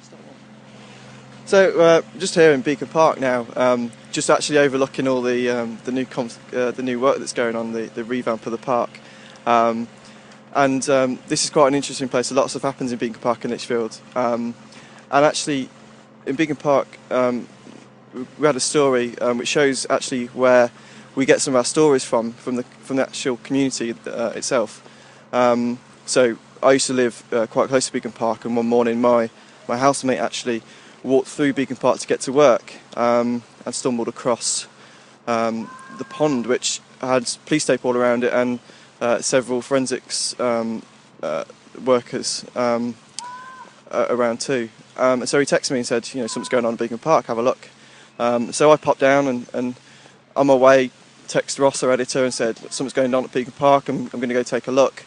So just here in Beacon Park now, just actually overlooking all the new work that's going on, the revamp of the park, and this is quite an interesting place. Lots of happens in Beacon Park and Lichfield, and actually in Beacon Park we had a story which shows actually where we get some of our stories from the actual community itself. So I used to live quite close to Beacon Park, and one morning my housemate actually walked through Beacon Park to get to work and stumbled across the pond, which had police tape all around it and several forensics workers around too. And so he texted me and said, you know, something's going on in Beacon Park, have a look. So I popped down and on my way texted Ross, our editor, and said, something's going on at Beacon Park, I'm going to go take a look.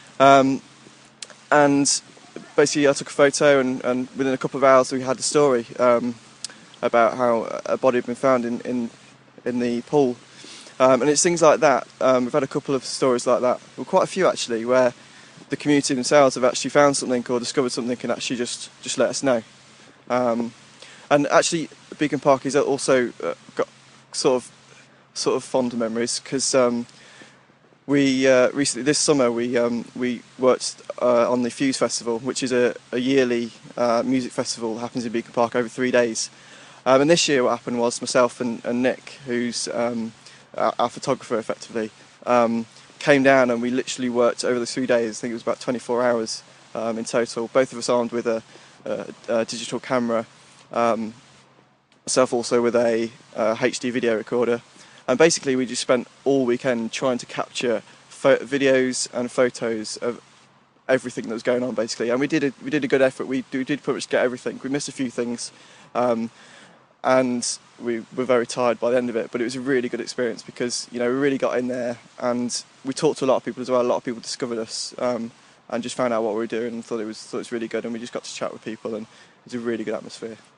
And basically I took a photo and within a couple of hours we had the story about how a body had been found in the pool. And it's things like that. We've had a couple of stories like that, well, quite a few actually, where the community themselves have actually found something or discovered something and actually just let us know. And actually Beacon Park is also got sort of fond memories, because we recently this summer we worked on the Fuse Festival, which is a yearly music festival that happens in Beacon Park over 3 days. And this year what happened was myself and Nick, who's our photographer effectively, came down and we literally worked over the 3 days. I think it was about 24 hours in total, both of us armed with a digital camera, myself also with a HD video recorder. And basically we just spent all weekend trying to capture videos and photos of everything that was going on basically, and we did a good effort. We did pretty much get everything. We missed a few things, and we were very tired by the end of it, but it was a really good experience because, you know, we really got in there and we talked to a lot of people as well. A lot of people discovered us and just found out what we were doing and thought it was really good, and we just got to chat with people, and it was a really good atmosphere.